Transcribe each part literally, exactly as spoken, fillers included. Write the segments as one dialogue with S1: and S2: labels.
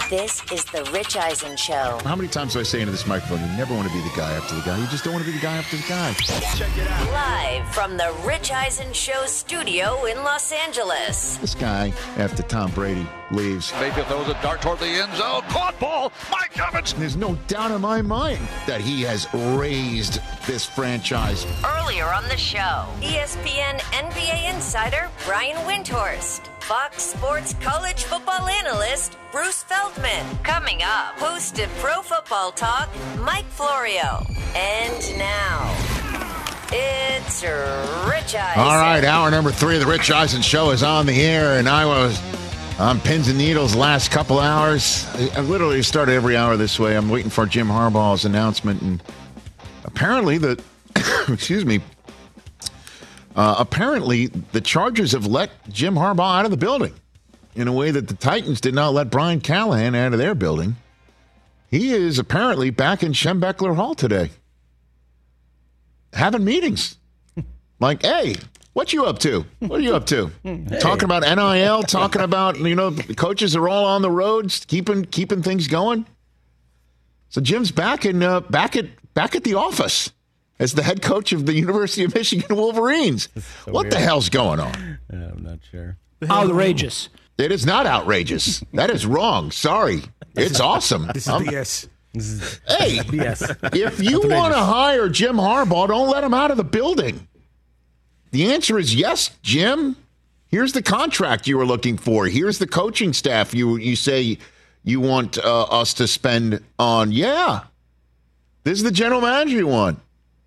S1: This is the Rich Eisen Show.
S2: How many times do I say into this microphone, you never want to be the guy after the guy. You just don't want to be the guy after the guy.
S1: Check it out. Live from the Rich Eisen Show studio in Los Angeles.
S2: This guy, after Tom Brady leaves.
S3: Mayfield throws a dart toward the end zone. Caught ball. Mike Evans.
S2: There's no doubt in my mind that he has raised this franchise.
S1: Earlier on the show, E S P N N B A insider Brian Windhorst. Fox Sports college football analyst Bruce Feldman. Coming up, host of Pro Football Talk, Mike Florio. And now, it's Rich Eisen.
S2: All right, hour number three of the Rich Eisen Show is on the air, and I was on pins and needles last couple hours. I literally started every hour this way. I'm waiting for Jim Harbaugh's announcement, and apparently the, excuse me, Uh, apparently, the Chargers have let Jim Harbaugh out of the building in a way that the Titans did not let Brian Callahan out of their building. He is apparently back in Schembechler Hall today, having meetings. Like, hey, what you up to? What are you up to? Hey. Talking about N I L, talking about, you know, the coaches are all on the roads, keeping keeping things going. So Jim's back in uh, back at back at the office as the head coach of the University of Michigan Wolverines. So what weird. The hell's going on?
S4: I'm not sure.
S5: Outrageous.
S2: It is not outrageous. That is wrong. Sorry. It's awesome.
S6: This is
S2: um,
S6: B S.
S4: This is
S2: hey,
S4: B S.
S2: If you want to hire Jim Harbaugh, don't let him out of the building. The answer is yes, Jim. Here's the contract you were looking for. Here's the coaching staff you, you say you want uh, us to spend on. Yeah. This is the general manager you want.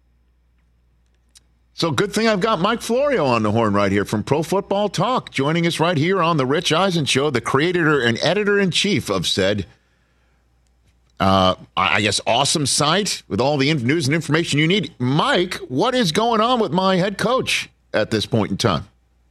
S2: So good thing I've got Mike Florio on the horn right here from Pro Football Talk, joining us right here on the Rich Eisen Show, the creator and editor-in-chief of said, uh, I guess, awesome site with all the news and information you need. Mike, what is going on with my head coach at this point in time?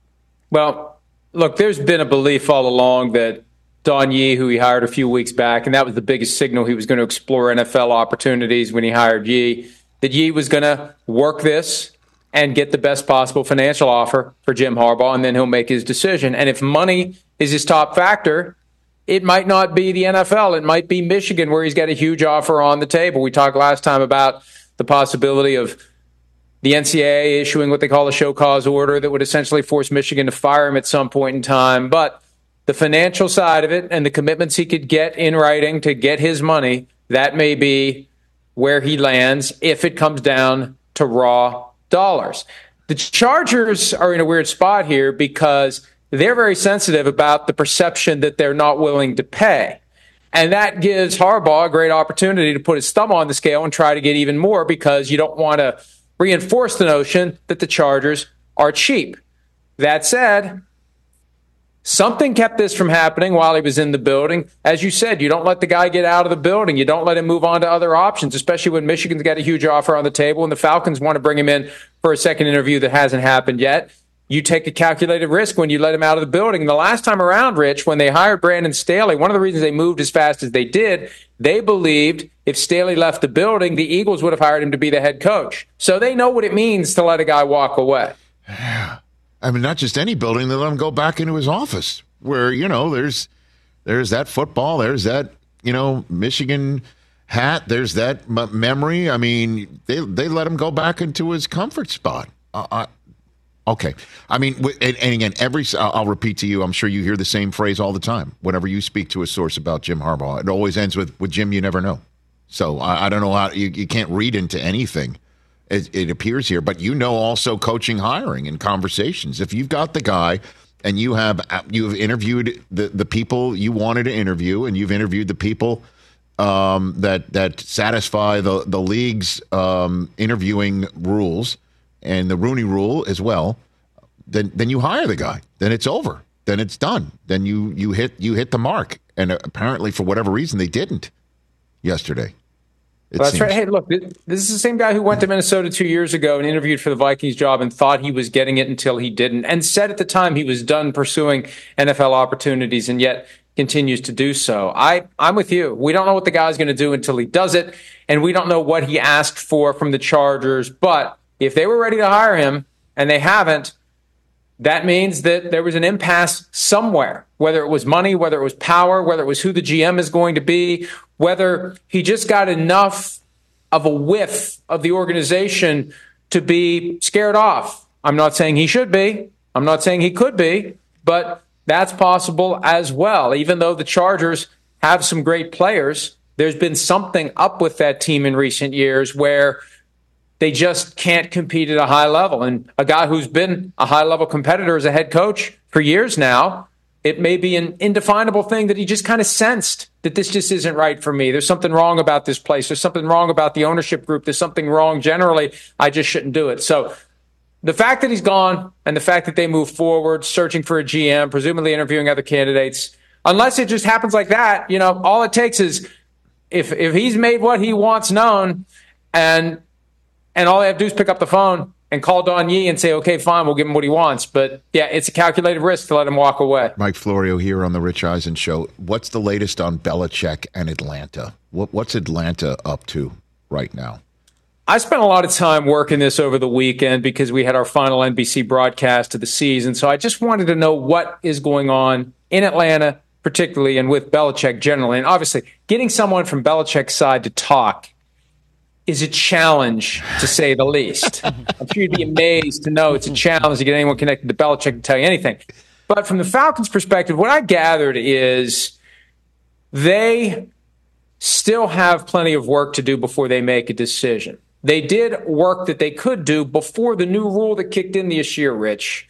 S7: Well, look, there's been a belief all along that Don Yee, who he hired a few weeks back, and that was the biggest signal he was going to explore N F L opportunities when he hired Yee, that Yee was going to work this and get the best possible financial offer for Jim Harbaugh, and then he'll make his decision. And if money is his top factor, it might not be the N F L. It might be Michigan, where he's got a huge offer on the table. We talked last time about the possibility of the N C double A issuing what they call a show cause order that would essentially force Michigan to fire him at some point in time. But the financial side of it and the commitments he could get in writing to get his money, that may be where he lands if it comes down to raw dollars. The Chargers are in a weird spot here because they're very sensitive about the perception that they're not willing to pay. And that gives Harbaugh a great opportunity to put his thumb on the scale and try to get even more, because you don't want to reinforce the notion that the Chargers are cheap. That said, something kept this from happening while he was in the building. As you said, you don't let the guy get out of the building. You don't let him move on to other options, especially when Michigan's got a huge offer on the table and the Falcons want to bring him in for a second interview that hasn't happened yet. You take a calculated risk when you let him out of the building. And the last time around, Rich, when they hired Brandon Staley, one of the reasons they moved as fast as they did, they believed if Staley left the building, the Eagles would have hired him to be the head coach. So they know what it means to let a guy walk away.
S2: Yeah. I mean, not just any building. They let him go back into his office where, you know, there's there's that football, there's that, you know, Michigan hat, there's that m- memory. I mean, they they let him go back into his comfort spot. Uh, uh, okay. I mean, w- and, and again, every I'll repeat to you, I'm sure you hear the same phrase all the time whenever you speak to a source about Jim Harbaugh. It always ends with, with Jim, you never know. So I, I don't know how you, you can't read into anything. It, it appears here, but you know also coaching, hiring, and conversations. If you've got the guy and you have you've interviewed the, the people you wanted to interview, and you've interviewed the people um, that that satisfy the the league's um, interviewing rules and the Rooney Rule as well, then then you hire the guy. Then it's over. Then it's done. Then you you hit you hit the mark. And apparently, for whatever reason, they didn't yesterday.
S7: Well, that's right. Hey, look, this is the same guy who went to Minnesota two years ago and interviewed for the Vikings job and thought he was getting it until he didn't, and said at the time he was done pursuing N F L opportunities, and yet continues to do so. I, I'm with you. We don't know what the guy's going to do until he does it, and we don't know what he asked for from the Chargers. But if they were ready to hire him and they haven't, that means that there was an impasse somewhere, whether it was money, whether it was power, whether it was who the G M is going to be, whether he just got enough of a whiff of the organization to be scared off. I'm not saying he should be. I'm not saying he could be, but that's possible as well. Even though the Chargers have some great players, there's been something up with that team in recent years where they just can't compete at a high level. And a guy who's been a high-level competitor as a head coach for years now, it may be an indefinable thing that he just kind of sensed that this just isn't right for me. There's something wrong about this place. There's something wrong about the ownership group. There's something wrong generally. I just shouldn't do it. So the fact that he's gone and the fact that they move forward, searching for a G M, presumably interviewing other candidates, unless it just happens like that, you know, all it takes is if if he's made what he wants known and and all they have to do is pick up the phone and call Don Yee and say, okay, fine, we'll give him what he wants. But, yeah, it's a calculated risk to let him walk away.
S2: Mike Florio here on the Rich Eisen Show. What's the latest on Belichick and Atlanta? What, what's Atlanta up to right now?
S7: I spent a lot of time working this over the weekend because we had our final N B C broadcast of the season. So I just wanted to know what is going on in Atlanta, particularly, and with Belichick generally. And obviously, getting someone from Belichick's side to talk is a challenge, to say the least. I'm sure you'd be amazed to know it's a challenge to get anyone connected to Belichick to tell you anything. But from the Falcons' perspective, what I gathered is they still have plenty of work to do before they make a decision. They did work that they could do before the new rule that kicked in this year, Rich.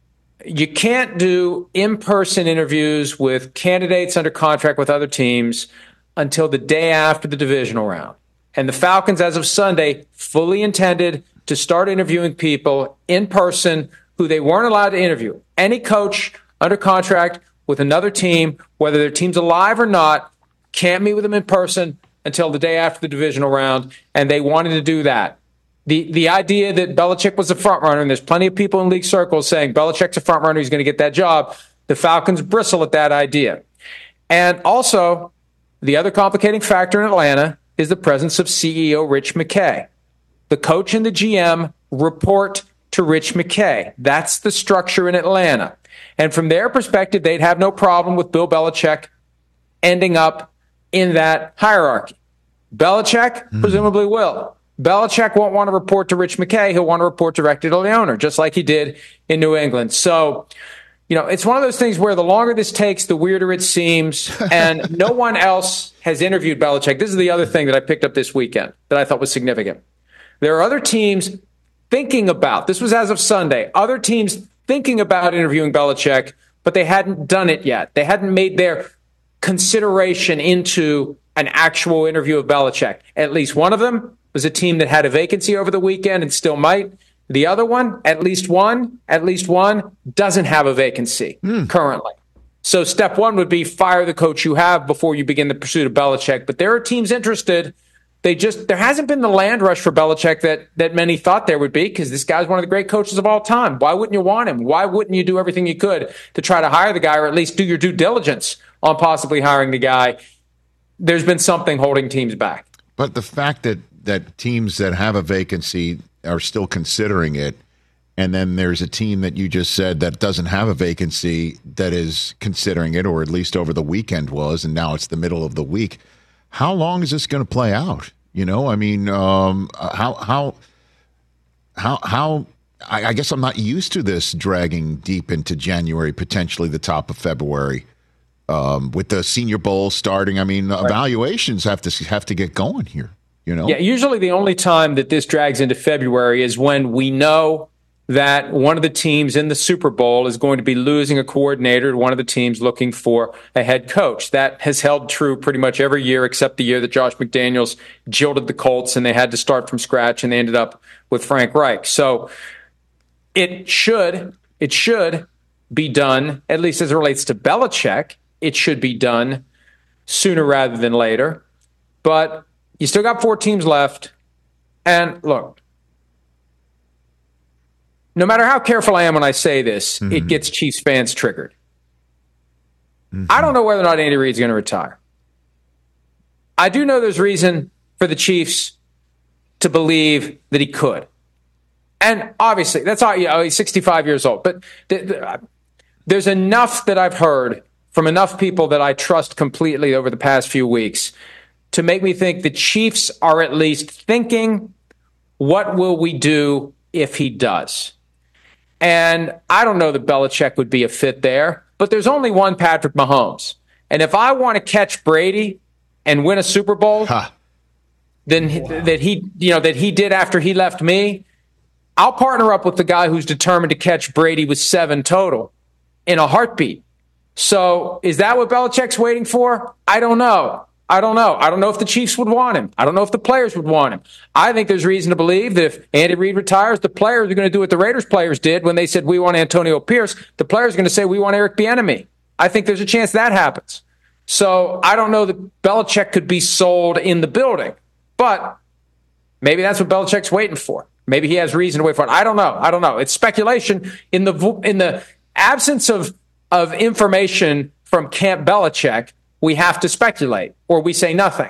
S7: You can't do in-person interviews with candidates under contract with other teams until the day after the divisional round. And the Falcons, as of Sunday, fully intended to start interviewing people in person who they weren't allowed to interview. Any coach under contract with another team, whether their team's alive or not, can't meet with them in person until the day after the divisional round, and they wanted to do that. The the idea that Belichick was a front runner, and there's plenty of people in league circles saying Belichick's a front runner, he's going to get that job, the Falcons bristle at that idea. And also, the other complicating factor in Atlanta is the presence of C E O Rich McKay. The coach and the G M report to Rich McKay. That's the structure in Atlanta. And from their perspective, they'd have no problem with Bill Belichick ending up in that hierarchy. Belichick mm. presumably will. Belichick won't want to report to Rich McKay. He'll want to report directly to the owner, just like he did in New England. So, you know, it's one of those things where the longer this takes, the weirder it seems. And no one else has interviewed Belichick. This is the other thing that I picked up this weekend that I thought was significant. There are other teams thinking about, this was as of Sunday, other teams thinking about interviewing Belichick, but they hadn't done it yet. They hadn't made their consideration into an actual interview of Belichick. At least one of them was a team that had a vacancy over the weekend and still might. The other one, at least one, at least one, doesn't have a vacancy mm. currently. So step one would be fire the coach you have before you begin the pursuit of Belichick. But there are teams interested. They just there hasn't been the land rush for Belichick that that many thought there would be, because this guy's one of the great coaches of all time. Why wouldn't you want him? Why wouldn't you do everything you could to try to hire the guy, or at least do your due diligence on possibly hiring the guy? There's been something holding teams back.
S2: But the fact that that teams that have a vacancy are still considering it, and then there's a team that you just said that doesn't have a vacancy that is considering it, or at least over the weekend was, and now it's the middle of the week. How long is this going to play out? You know, I mean, um, how how how how? I, I guess I'm not used to this dragging deep into January, potentially the top of February, um, with the Senior Bowl starting. I mean, right. evaluations have to have to get going here. You know,
S7: yeah. Usually, the only time that this drags into February is when we know that one of the teams in the Super Bowl is going to be losing a coordinator to one of the teams looking for a head coach. That has held true pretty much every year except the year that Josh McDaniels jilted the Colts and they had to start from scratch and they ended up with Frank Reich. So it should, it should be done, at least as it relates to Belichick, it should be done sooner rather than later. But you still got four teams left. And look, no matter how careful I am when I say this, mm-hmm. it gets Chiefs fans triggered. Mm-hmm. I don't know whether or not Andy Reid's going to retire. I do know there's reason for the Chiefs to believe that he could. And obviously, that's all, you know, he's sixty-five years old. But th- th- there's enough that I've heard from enough people that I trust completely over the past few weeks to make me think the Chiefs are at least thinking, what will we do if he does? And I don't know that Belichick would be a fit there, but there's only one Patrick Mahomes. And if I want to catch Brady and win a Super Bowl, huh. then wow. that he, you know, that he did after he left me, I'll partner up with the guy who's determined to catch Brady with seven total in a heartbeat. So is that what Belichick's waiting for? I don't know. I don't know. I don't know if the Chiefs would want him. I don't know if the players would want him. I think there's reason to believe that if Andy Reid retires, the players are going to do what the Raiders players did when they said, we want Antonio Pierce. The players are going to say, we want Eric Bieniemy. I think there's a chance that happens. So I don't know that Belichick could be sold in the building, but maybe that's what Belichick's waiting for. Maybe he has reason to wait for it. I don't know. I don't know. It's speculation. In the in the absence of of information from Camp Belichick, we have to speculate or we say nothing.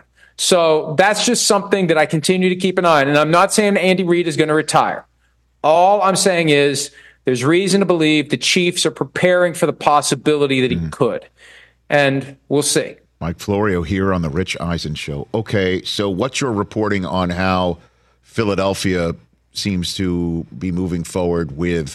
S7: So that's just something that I continue to keep an eye on. And I'm not saying Andy Reid is going to retire. All I'm saying is there's reason to believe the Chiefs are preparing for the possibility that he mm. could. And we'll see.
S2: Mike Florio here on the Rich Eisen Show. Okay, so what's your reporting on how Philadelphia seems to be moving forward with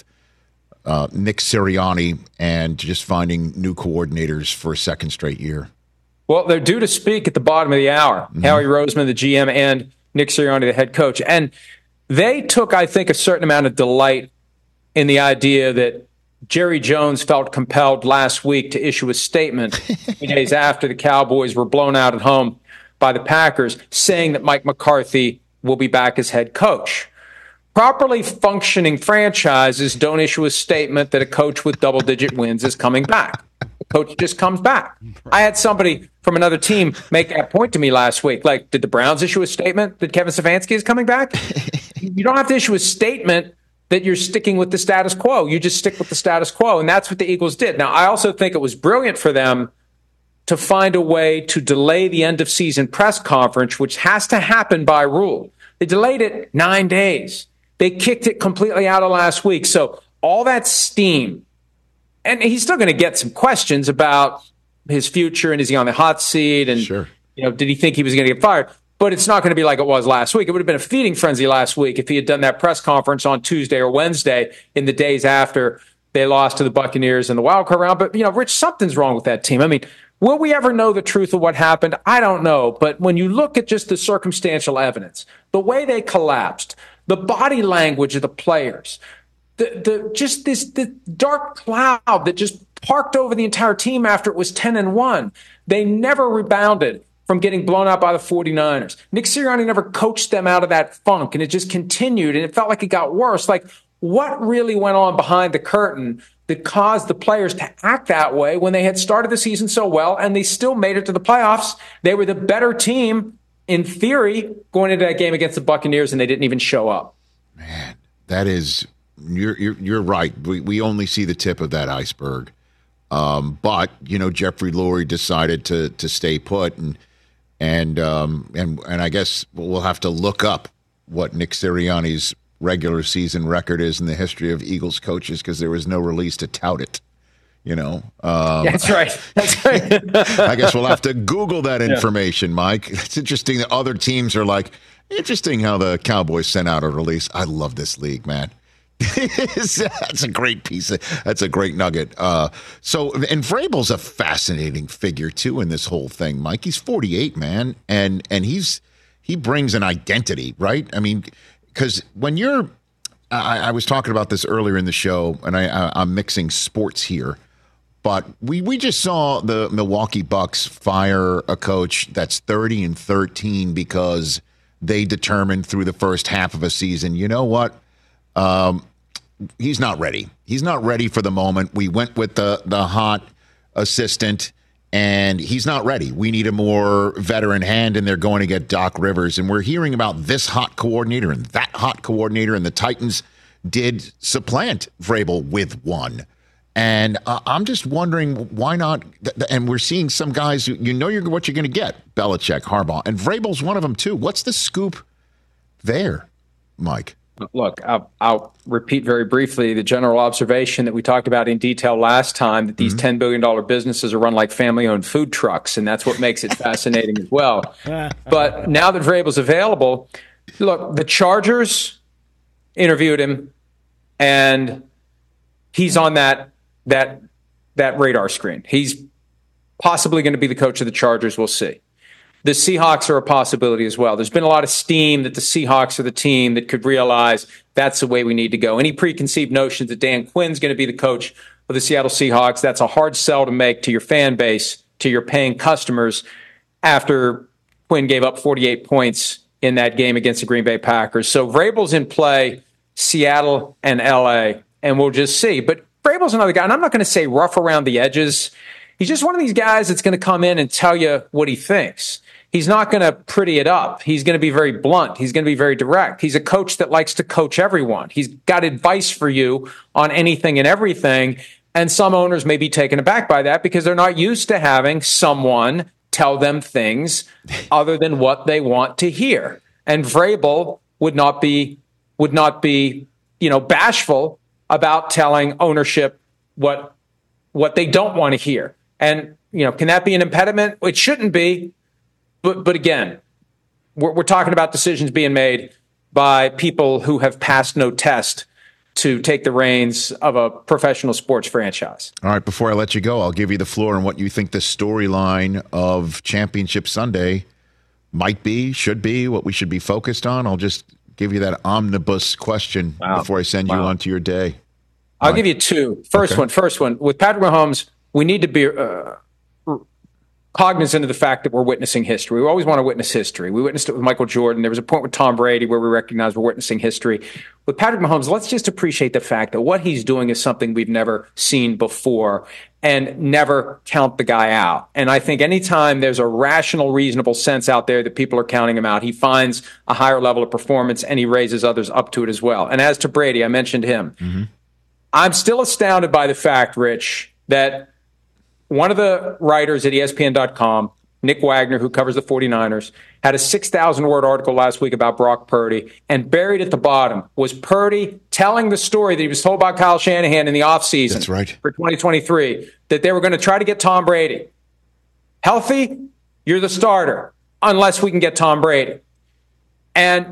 S2: uh, Nick Sirianni and just finding new coordinators for a second straight year?
S7: Well, they're due to speak at the bottom of the hour. Mm-hmm. Howie Roseman, the G M, and Nick Sirianni, the head coach. And they took, I think, a certain amount of delight in the idea that Jerry Jones felt compelled last week to issue a statement three days after the Cowboys were blown out at home by the Packers, saying that Mike McCarthy will be back as head coach. Properly functioning franchises don't issue a statement that a coach with double-digit wins is coming back. The coach just comes back. I had somebody from another team make that point to me last week. Like, did the Browns issue a statement that Kevin Stefanski is coming back? You don't have to issue a statement that you're sticking with the status quo. You just stick with the status quo, and that's what the Eagles did. Now, I also think it was brilliant for them to find a way to delay the end-of-season press conference, which has to happen by rule. They delayed it nine days. They kicked it completely out of last week. So all that steam, and he's still going to get some questions about his future and is he on the hot seat and
S2: sure.
S7: you know, did he think he was going to get fired? But it's not going to be like it was last week. It would have been a feeding frenzy last week if he had done that press conference on Tuesday or Wednesday in the days after they lost to the Buccaneers in the wild card round. But, you know, Rich, something's wrong with that team. I mean, will we ever know the truth of what happened? I don't know. But when you look at just the circumstantial evidence, the way they collapsed, the body language of the players, the the just this the dark cloud that just parked over the entire team after it was ten and one. They never rebounded from getting blown out by the 49ers. Nick Sirianni never coached them out of that funk, and it just continued, and it felt like it got worse. Like, what really went on behind the curtain that caused the players to act that way when they had started the season so well and they still made it to the playoffs? They were the better team, in theory, going into that game against the Buccaneers, and they didn't even show up.
S2: Man, that is, you're you're, you're right. We, we only see the tip of that iceberg. Um, but, you know, Jeffrey Lurie decided to to stay put, and and um, and and I guess we'll have to look up what Nick Sirianni's regular season record is in the history of Eagles coaches, because there was no release to tout it. You know, um,
S7: that's right. That's right.
S2: I guess we'll have to Google that information, yeah. Mike. It's interesting that other teams are like, interesting how the Cowboys sent out a release. I love this league, man. That's a great piece. Of, that's a great nugget. Uh, so, and Vrabel's a fascinating figure too in this whole thing, Mike. He's forty-eight, man, and and he's he brings an identity, right? I mean, because when you're, I, I was talking about this earlier in the show, and I, I, I'm mixing sports here. But we, we just saw the Milwaukee Bucks fire a coach that's thirty and thirteen because they determined through the first half of a season, you know what? Um, he's not ready. He's not ready for the moment. We went with the, the hot assistant, and he's not ready. We need a more veteran hand, and they're going to get Doc Rivers. And we're hearing about this hot coordinator and that hot coordinator, and the Titans did supplant Vrabel with one. And uh, I'm just wondering why not. Th- and we're seeing some guys, you, you know you're, what you're going to get. Belichick, Harbaugh, and Vrabel's one of them too. What's the scoop there, Mike?
S7: Look, I'll, I'll repeat very briefly the general observation that we talked about in detail last time, that these mm-hmm. ten billion dollars businesses are run like family-owned food trucks, and that's what makes it fascinating as well. But now that Vrabel's available, look, the Chargers interviewed him, and he's on that that that radar screen. He's possibly going to be the coach of the Chargers. We'll see. The Seahawks are a possibility as well. There's been a lot of steam that the Seahawks are the team that could realize that's the way we need to go. Any preconceived notions that Dan Quinn's going to be the coach of the Seattle Seahawks, that's a hard sell to make to your fan base, to your paying customers, after Quinn gave up forty-eight points in that game against the Green Bay Packers. So Vrabel's in play, Seattle and L A, and we'll just see. But Vrabel's another guy, and I'm not going to say rough around the edges. He's just one of these guys that's going to come in and tell you what he thinks. He's not going to pretty it up. He's going to be very blunt. He's going to be very direct. He's a coach that likes to coach everyone. He's got advice for you on anything and everything. And some owners may be taken aback by that because they're not used to having someone tell them things other than what they want to hear. And Vrabel would not be, would not be, you know, bashful about telling ownership what, what they don't want to hear. And, you know, can that be an impediment? It shouldn't be. But, but again, we're, we're talking about decisions being made by people who have passed no test to take the reins of a professional sports franchise.
S2: All right, before I let you go, I'll give you the floor on what you think the storyline of Championship Sunday might be, should be, what we should be focused on. I'll just give you that omnibus question wow. before I send wow. you on to your day.
S7: I'll
S2: All
S7: give
S2: right.
S7: you two. First okay. one, first one. With Patrick Mahomes, we need to be uh, cognizant of the fact that we're witnessing history. We always want to witness history. We witnessed it with Michael Jordan. There was a point with Tom Brady where we recognized we're witnessing history. With Patrick Mahomes, let's just appreciate the fact that what he's doing is something we've never seen before, and never count the guy out. And I think anytime there's a rational, reasonable sense out there that people are counting him out, he finds a higher level of performance and he raises others up to it as well. And as to Brady, I mentioned him. Mm-hmm. I'm still astounded by the fact, Rich, that one of the writers at E S P N dot com, Nick Wagner, who covers the 49ers, had a six thousand word article last week about Brock Purdy, and buried at the bottom was Purdy telling the story that he was told about Kyle Shanahan in the offseason
S2: That's right.
S7: for twenty twenty-three, that they were going to try to get Tom Brady. Healthy, you're the starter, unless we can get Tom Brady. And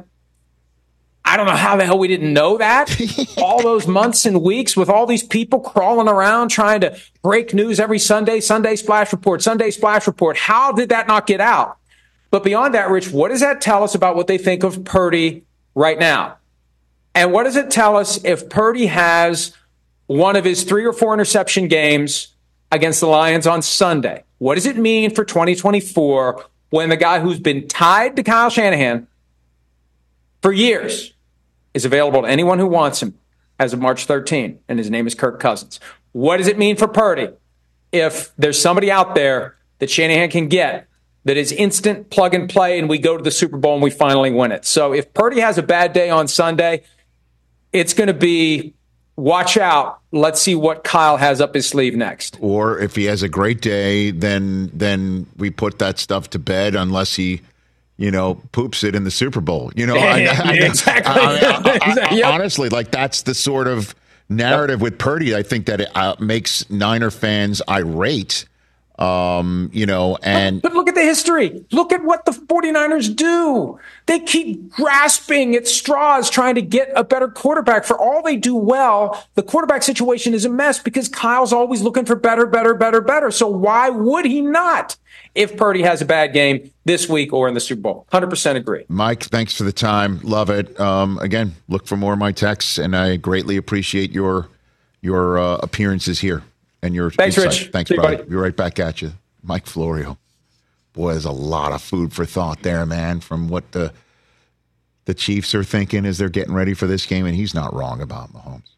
S7: I don't know how the hell we didn't know that all those months and weeks with all these people crawling around trying to break news every Sunday, Sunday Splash Report, Sunday Splash Report. How did that not get out? But beyond that, Rich, what does that tell us about what they think of Purdy right now? And what does it tell us if Purdy has one of his three or four interception games against the Lions on Sunday? What does it mean for twenty twenty-four when the guy who's been tied to Kyle Shanahan for years is available to anyone who wants him as of March thirteenth, and his name is Kirk Cousins? What does it mean for Purdy if there's somebody out there that Shanahan can get that is instant plug and play and we go to the Super Bowl and we finally win it? So if Purdy has a bad day on Sunday, it's going to be watch out. Let's see what Kyle has up his sleeve next.
S2: Or if he has a great day, then then we put that stuff to bed unless he – you know, poops it in the Super Bowl. You know, I, I,
S7: exactly.
S2: I, I, I, yep. honestly, like that's the sort of narrative yep. with Purdy. I think that it uh, makes Niner fans irate. Um, you know, and
S7: but, but look at the history. Look at what the 49ers do. They keep grasping at straws trying to get a better quarterback. For all they do well, the quarterback situation is a mess because Kyle's always looking for better, better, better, better. So why would he not if Purdy has a bad game this week or in the Super Bowl? one hundred percent agree.
S2: Mike, thanks for the time. Love it. Um, again, look for more of my texts, and I greatly appreciate your your uh, appearances here. And your
S7: Thanks,
S2: insight.
S7: Rich.
S2: Thanks,
S7: See
S2: brother.
S7: buddy.
S2: Be right back at you. Mike Florio. Boy, there's a lot of food for thought there, man, from what the the Chiefs are thinking as they're getting ready for this game. And he's not wrong about Mahomes.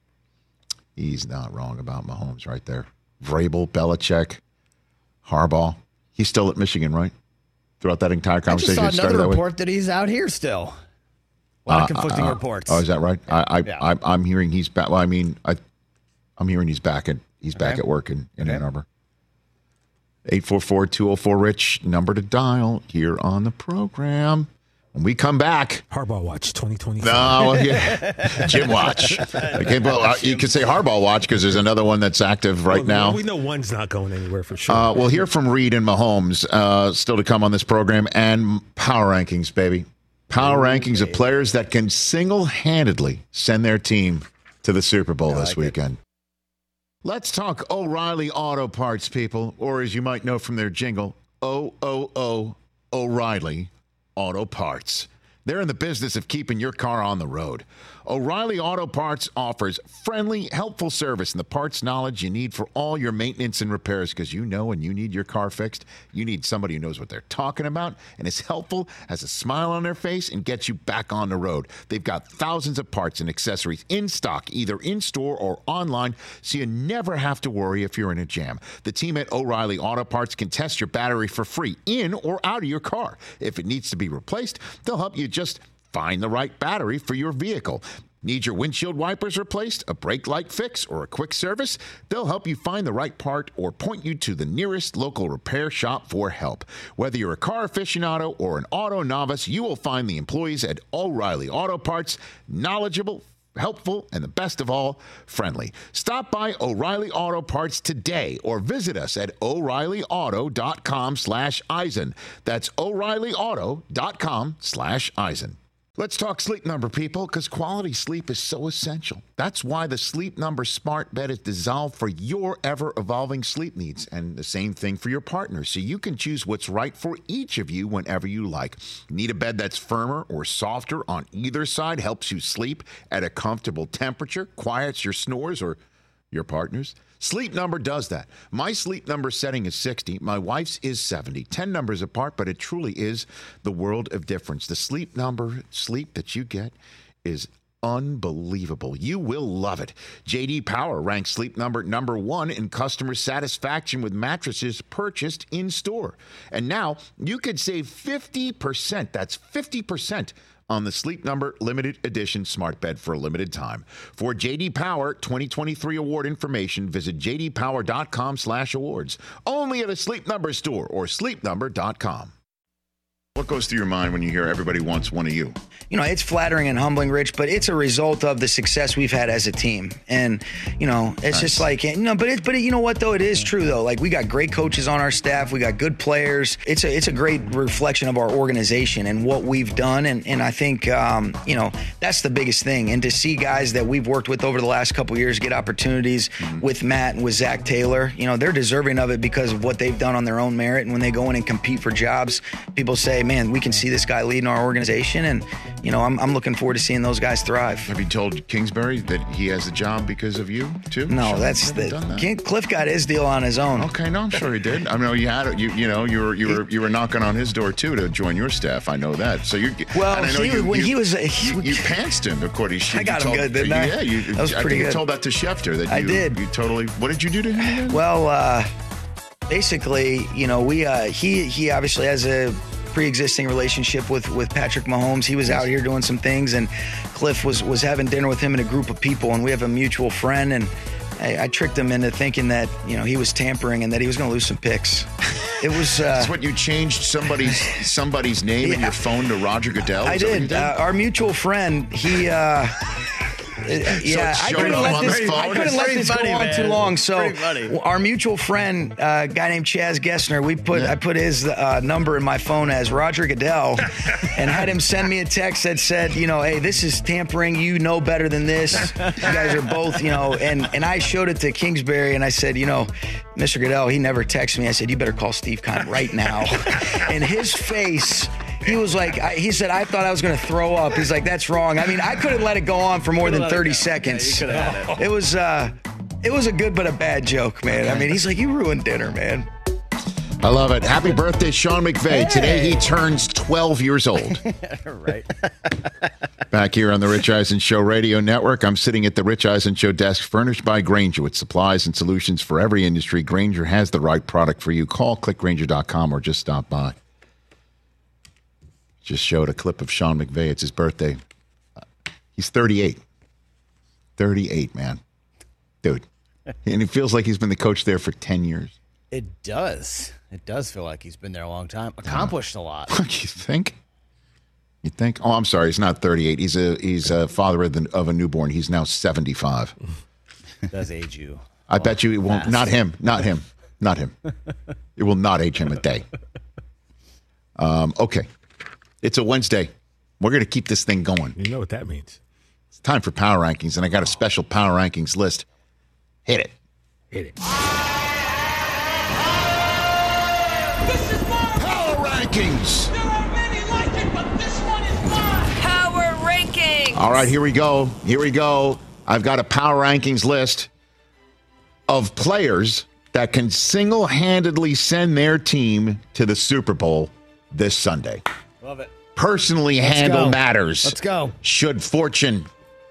S2: He's not wrong about Mahomes right there. Vrabel, Belichick, Harbaugh. He's still at Michigan, right? Throughout that entire conversation.
S4: I just saw another report that, that he's out here still. A lot uh, of conflicting uh, uh, reports.
S2: Oh, is that right?
S4: Yeah.
S2: I, I,
S4: yeah.
S2: I, I'm hearing he's back. Well, I mean, I, I'm hearing he's back at He's back okay. at work in, in okay. Ann Arbor. eight four four, two oh four, RICH, number to dial here on the program. When we come back,
S5: Harbaugh Watch twenty twenty-four.
S2: No, yeah. Jim Watch. Okay, well, you can say Harbaugh Watch because there's another one that's active right
S5: well,
S2: now.
S5: We know one's not going anywhere for sure.
S2: Uh, we'll hear from Reed and Mahomes uh, still to come on this program, and power rankings, baby. Power Ooh, rankings baby. of players that can single-handedly send their team to the Super Bowl I this like weekend. It. Let's talk O'Reilly Auto Parts, people, or as you might know from their jingle, O O O O'Reilly Auto Parts. They're in the business of keeping your car on the road. O'Reilly Auto Parts offers friendly, helpful service and the parts knowledge you need for all your maintenance and repairs, because you know when you need your car fixed, you need somebody who knows what they're talking about and is helpful, has a smile on their face, and gets you back on the road. They've got thousands of parts and accessories in stock, either in-store or online, so you never have to worry if you're in a jam. The team at O'Reilly Auto Parts can test your battery for free in or out of your car. If it needs to be replaced, they'll help you just find the right battery for your vehicle. Need your windshield wipers replaced, a brake light fix, or a quick service? They'll help you find the right part or point you to the nearest local repair shop for help. Whether you're a car aficionado or an auto novice, you will find the employees at O'Reilly Auto Parts knowledgeable, helpful, and the best of all, friendly. Stop by O'Reilly Auto Parts today or visit us at O'Reillyauto.com slash Eisen. That's O'Reillyauto.com slash Eisen. Let's talk Sleep Number, people, because quality sleep is so essential. That's why the Sleep Number smart bed is designed for your ever-evolving sleep needs, and the same thing for your partner, so you can choose what's right for each of you whenever you like. Need a bed that's firmer or softer on either side, helps you sleep at a comfortable temperature, quiets your snores or your partner's? Sleep Number does that. My Sleep Number setting is sixty. My wife's is seventy. ten numbers apart, but it truly is the world of difference. The Sleep Number sleep that you get is unbelievable. You will love it. J D Power ranks Sleep Number number one in customer satisfaction with mattresses purchased in store. And now you could save fifty percent. That's fifty percent on the Sleep Number limited edition smart bed for a limited time. For J D Power twenty twenty-three award information, visit jdpower.com slash awards. Only at a Sleep Number store or sleep number dot com. What goes through your mind when you hear everybody wants one of you?
S6: You know, it's flattering and humbling, Rich, but it's a result of the success we've had as a team. And, you know, it's nice. Just like, you know, but it, but it, you know what, though? It is true, though. Like, we got great coaches on our staff. We got good players. It's a, it's a great reflection of our organization and what we've done. And, and I think, um, you know, that's the biggest thing. And to see guys that we've worked with over the last couple of years get opportunities mm-hmm. with Matt and with Zach Taylor, you know, they're deserving of it because of what they've done on their own merit. And when they go in and compete for jobs, people say, man, we can see this guy leading our organization, and you know, I'm, I'm looking forward to seeing those guys thrive.
S2: Have you told Kingsbury that he has the job because of you too?
S6: No,
S2: sure,
S6: that's the that. King, Cliff got his deal on his own.
S2: Okay, no, I'm sure he did. I mean, you had you you know you were you were you were knocking on his door too to join your staff. I know that. So you
S6: well,
S2: and I know
S6: he,
S2: you,
S6: when
S2: you,
S6: he was he,
S2: you, you pantsed him according to
S6: I got
S2: you
S6: him
S2: told,
S6: good, didn't I?
S2: Yeah, you,
S6: that was
S2: I
S6: pretty
S2: think
S6: good.
S2: You told that to Schefter that you,
S6: I did.
S2: You totally. What did you do to him again?
S6: Well, uh, basically, you know, we uh, he he obviously has a pre-existing relationship with, with Patrick Mahomes. He was out here doing some things, and Cliff was, was having dinner with him and a group of people, and we have a mutual friend, and I, I tricked him into thinking that, you know, he was tampering and that he was going to lose some picks. It was... Uh,
S2: That's what you changed somebody's somebody's name yeah. in your phone to Roger Goodell?
S6: I did. did? Uh, our mutual friend, he... Uh, yeah,
S2: so
S6: I couldn't let this,
S2: I
S6: couldn't let this
S4: funny,
S6: go on
S4: man.
S6: too long. So our mutual friend, a uh, guy named Chaz Gessner, we put yeah. I put his uh, number in my phone as Roger Goodell, and had him send me a text that said, you know, hey, this is tampering. You know better than this. You guys are both, you know, and and I showed it to Kingsbury, and I said, you know, Mister Goodell, he never texted me. I said, you better call Steve Kahn right now. And his face. He was like, I, he said, I thought I was going to throw up. He's like, that's wrong. I mean, I couldn't let it go on for more than thirty seconds. Yeah, it. it was, uh, it was a good but a bad joke, man. I mean, he's like, you ruined dinner, man.
S2: I love it. Happy birthday, Sean McVay. Hey. Today he turns twelve years old.
S4: Right.
S2: Back here on the Rich Eisen Show Radio Network, I'm sitting at the Rich Eisen Show desk, furnished by Grainger with supplies and solutions for every industry. Grainger has the right product for you. Call click grainger dot com or just stop by. Just showed a clip of Sean McVay. It's his birthday. Uh, he's thirty-eight. thirty-eight, man. Dude. And it feels like he's been the coach there for ten years.
S4: It does. It does feel like he's been there a long time. Accomplished a lot.
S2: What do you think? You think? Oh, I'm sorry. He's not thirty-eight. He's a he's a father of, the, of a newborn. He's now seventy-five.
S4: Does age you.
S2: I bet you it won't.
S4: Fast.
S2: Not him. Not him. Not him. It will not age him a day. Um, okay. It's a Wednesday. We're going to keep this thing going.
S5: You know what that means.
S2: It's time for Power Rankings, and I got a special Power Rankings list. Hit it.
S5: Hit it.
S2: Power Rankings.
S8: There are many like it, but this one is mine.
S1: Power Rankings.
S2: All right, here we go. Here we go. I've got a Power Rankings list of players that can single-handedly send their team to the Super Bowl this Sunday.
S4: Love it.
S2: Personally
S4: Let's
S2: handle
S4: go.
S2: matters.
S4: Let's go.
S2: Should fortune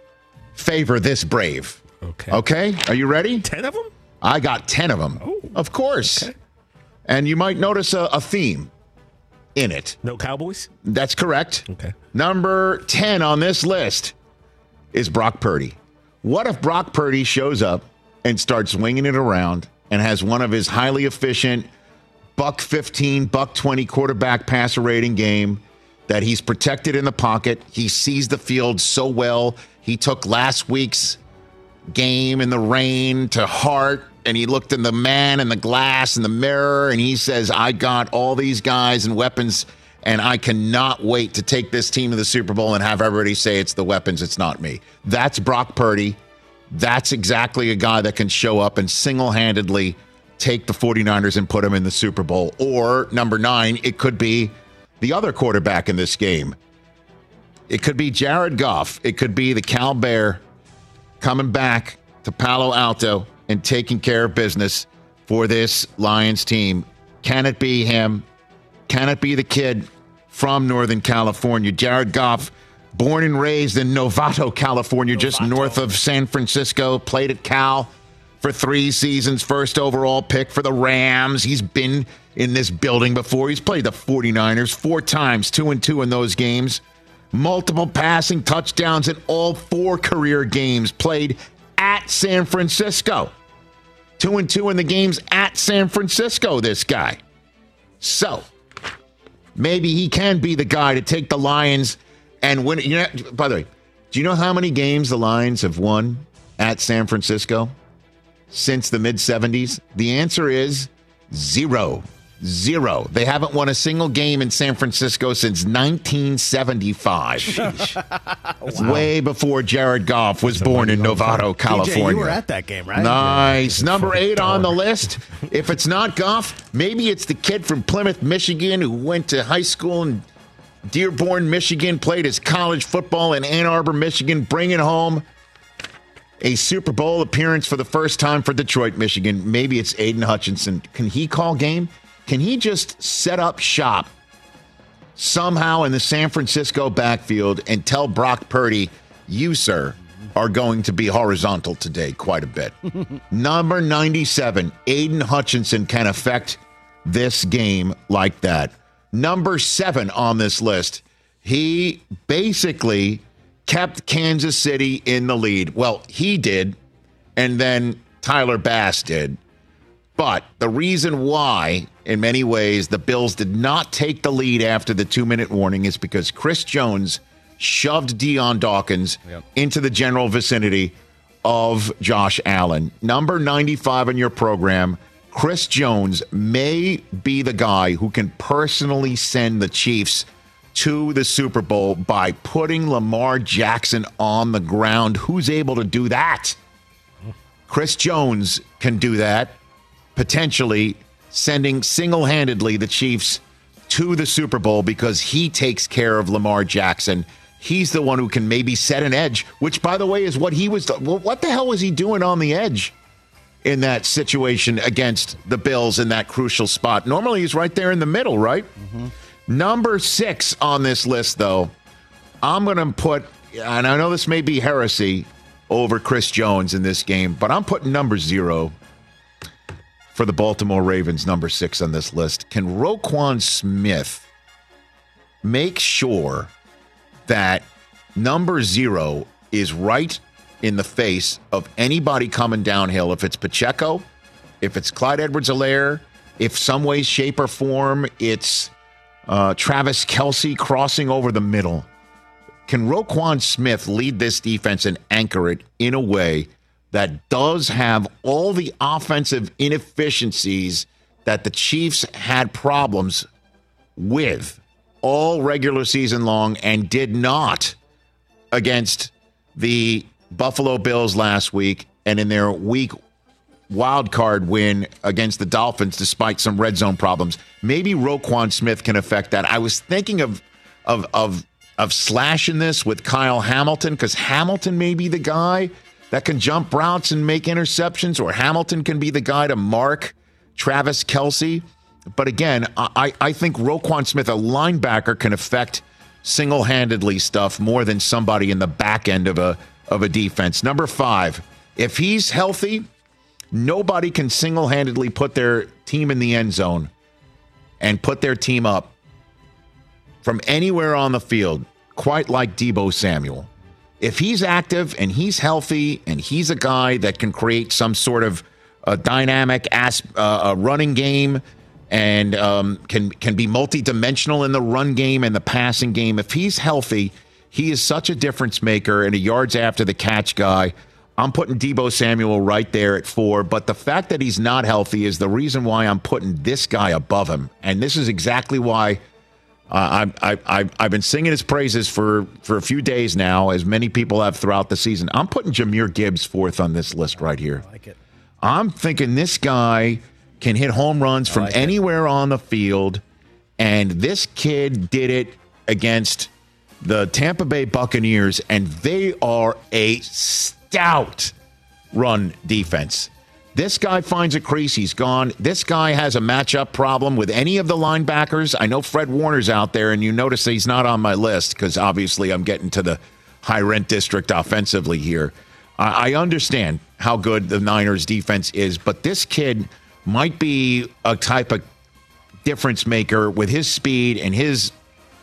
S2: favor this brave.
S5: Okay.
S2: Okay? Are you ready?
S5: Ten of them?
S2: I got ten of them.
S5: Oh.
S2: Of course.
S5: Okay.
S2: And you might notice a, a theme in it.
S5: No Cowboys?
S2: That's correct.
S5: Okay.
S2: Number ten on this list is Brock Purdy. What if Brock Purdy shows up and starts winging it around and has one of his highly efficient buck fifteen, buck twenty quarterback passer rating game that he's protected in the pocket? He sees the field so well. He took last week's game in the rain to heart, and he looked in the man in the glass in the mirror, and he says, I got all these guys and weapons, and I cannot wait to take this team to the Super Bowl and have everybody say it's the weapons, it's not me. That's Brock Purdy. That's exactly a guy that can show up and single-handedly take the 49ers and put them in the Super Bowl. Or, number nine, it could be the other quarterback in this game. It could be Jared Goff. It could be the Cal Bear coming back to Palo Alto and taking care of business for this Lions team. Can it be him? Can it be the kid from Northern California? Jared Goff, born and raised in Novato, California, just north of San Francisco, played at Cal for three seasons, first overall pick for the Rams. He's been in this building before. He's played the 49ers four times, two and two in those games. Multiple passing touchdowns in all four career games played at San Francisco. Two and two in the games at San Francisco, this guy. So, maybe he can be the guy to take the Lions and win. You know, by the way, do you know how many games the Lions have won at San Francisco since the mid-seventies? The answer is zero. Zero. They haven't won a single game in San Francisco since nineteen seventy-five. Wow. Way before Jared Goff was born in Novato, California.
S4: D J, you were at that game, right?
S2: Nice. Number eight on the list. If it's not Goff, maybe it's the kid from Plymouth, Michigan, who went to high school in Dearborn, Michigan, played his college football in Ann Arbor, Michigan, bringing home a Super Bowl appearance for the first time for Detroit, Michigan. Maybe it's Aiden Hutchinson. Can he call game? Can he just set up shop somehow in the San Francisco backfield and tell Brock Purdy, you, sir, are going to be horizontal today quite a bit? Number ninety-seven, Aiden Hutchinson can affect this game like that. Number seven on this list, he basically kept Kansas City in the lead. Well, he did, and then Tyler Bass did. But the reason why, in many ways, the Bills did not take the lead after the two-minute warning is because Chris Jones shoved Deion Dawkins yep. into the general vicinity of Josh Allen. Number ninety-five in your program, Chris Jones may be the guy who can personally send the Chiefs to the Super Bowl by putting Lamar Jackson on the ground. Who's able to do that? Chris Jones can do that. Potentially sending single-handedly the Chiefs to the Super Bowl because he takes care of Lamar Jackson. He's the one who can maybe set an edge, which, by the way, is what he was. Well, what the hell was he doing on the edge in that situation against the Bills in that crucial spot? Normally, he's right there in the middle, right? Mm-hmm. Number six on this list, though, I'm going to put, and I know this may be heresy over Chris Jones in this game, but I'm putting number zero for the Baltimore Ravens, number six on this list. Can Roquan Smith make sure that number zero is right in the face of anybody coming downhill? If it's Pacheco, if it's Clyde Edwards-Helaire, if some way, shape, or form it's uh, Travis Kelce crossing over the middle. Can Roquan Smith lead this defense and anchor it in a way that does have all the offensive inefficiencies that the Chiefs had problems with all regular season long and did not against the Buffalo Bills last week and in their week wild card win against the Dolphins despite some red zone problems? Maybe Roquan Smith can affect that. I was thinking of of of of slashing this with Kyle Hamilton, because Hamilton may be the guy that can jump routes and make interceptions, or Hamilton can be the guy to mark Travis Kelce. But again, I, I think Roquan Smith, a linebacker, can affect single-handedly stuff more than somebody in the back end of a of a defense. Number five, if he's healthy, nobody can single-handedly put their team in the end zone and put their team up from anywhere on the field, quite like Deebo Samuel. If he's active and he's healthy and he's a guy that can create some sort of a dynamic ass, uh, a running game and um, can can be multidimensional in the run game and the passing game, if he's healthy, he is such a difference maker and a yards after the catch guy. I'm putting Deebo Samuel right there at four, but the fact that he's not healthy is the reason why I'm putting this guy above him. And this is exactly why Uh, I, I, I've been singing his praises for, for a few days now, as many people have throughout the season. I'm putting Jahmyr Gibbs fourth on this list right here.
S4: I like it.
S2: I'm thinking this guy can hit home runs from like anywhere it. on the field, and this kid did it against the Tampa Bay Buccaneers, and they are a stout run defense. This guy finds a crease, he's gone. This guy has a matchup problem with any of the linebackers. I know Fred Warner's out there, and you notice he's not on my list because obviously I'm getting to the high-rent district offensively here. I understand how good the Niners' defense is, but this kid might be a type of difference maker with his speed and his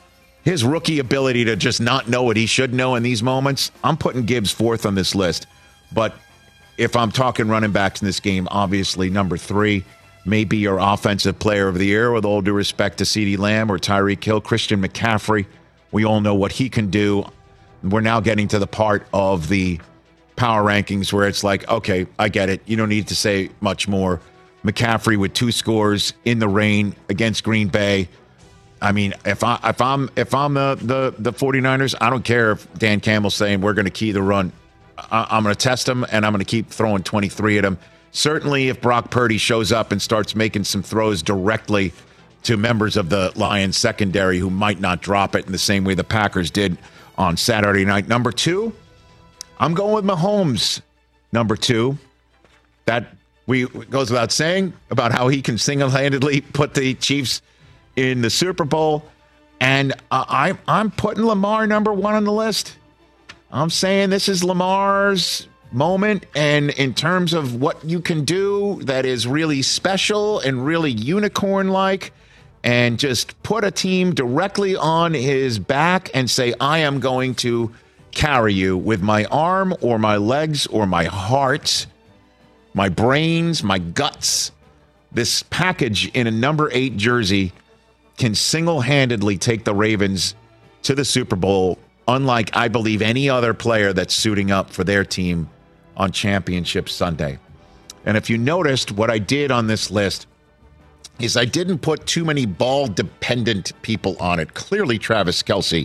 S2: his rookie ability to just not know what he should know in these moments. I'm putting Gibbs fourth on this list, but if I'm talking running backs in this game, obviously number three may be your offensive player of the year, with all due respect to CeeDee Lamb or Tyreek Hill. Christian McCaffrey, we all know what he can do. We're now getting to the part of the power rankings where it's like, okay, I get it. You don't need to say much more. McCaffrey with two scores in the rain against Green Bay. I mean, if I if I'm if I'm the the, the 49ers, I don't care if Dan Campbell's saying we're going to key the run. I'm going to test him, and I'm going to keep throwing twenty-three at him. Certainly, if Brock Purdy shows up and starts making some throws directly to members of the Lions secondary who might not drop it in the same way the Packers did on Saturday night. Number two, I'm going with Mahomes. Number two, that we goes without saying about how he can single-handedly put the Chiefs in the Super Bowl. And uh, I, I'm putting Lamar number one on the list. I'm saying this is Lamar's moment, and in terms of what you can do that is really special and really unicorn-like, and just put a team directly on his back and say, I am going to carry you with my arm or my legs or my heart, my brains, my guts. This package in a number eight jersey can single-handedly take the Ravens to the Super Bowl, unlike, I believe, any other player that's suiting up for their team on Championship Sunday. And if you noticed, what I did on this list is I didn't put too many ball-dependent people on it. Clearly, Travis Kelce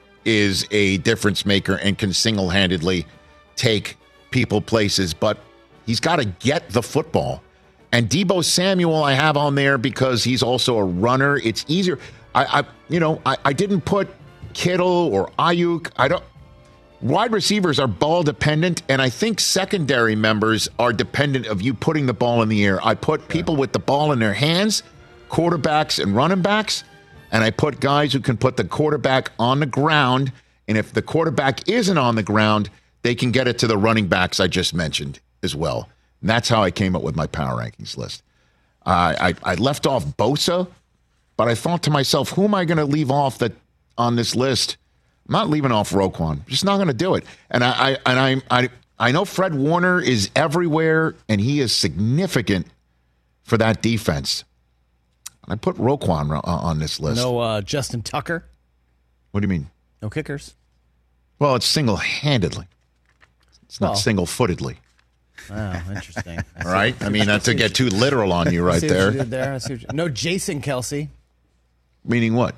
S2: is a difference maker and can single-handedly take people places, but he's got to get the football. And Deebo Samuel I have on there because he's also a runner. It's easier. I, I you know, I, I didn't put Kittle or Ayuk. I don't. Wide receivers are ball dependent, and I think secondary members are dependent of you putting the ball in the air. I put people with the ball in their hands, quarterbacks and running backs, and I put guys who can put the quarterback on the ground. And if the quarterback isn't on the ground, they can get it to the running backs I just mentioned as well. And that's how I came up with my power rankings list. Uh, I, I left off Bosa, but I thought to myself, who am I going to leave off that on this list? I'm not leaving off Roquan. I'm just not going to do it. And I, I and I, I I know Fred Warner is everywhere, and he is significant for that defense. I put Roquan ro- on this list.
S4: No uh, Justin Tucker.
S2: What do you mean?
S4: No kickers.
S2: Well, it's single-handedly. It's not
S4: Well.
S2: single-footedly.
S4: Oh, interesting.
S2: All right? I mean, not to get too literal on you right
S4: I see what
S2: there.
S4: you did there. I see what you- no Jason Kelsey.
S2: Meaning what?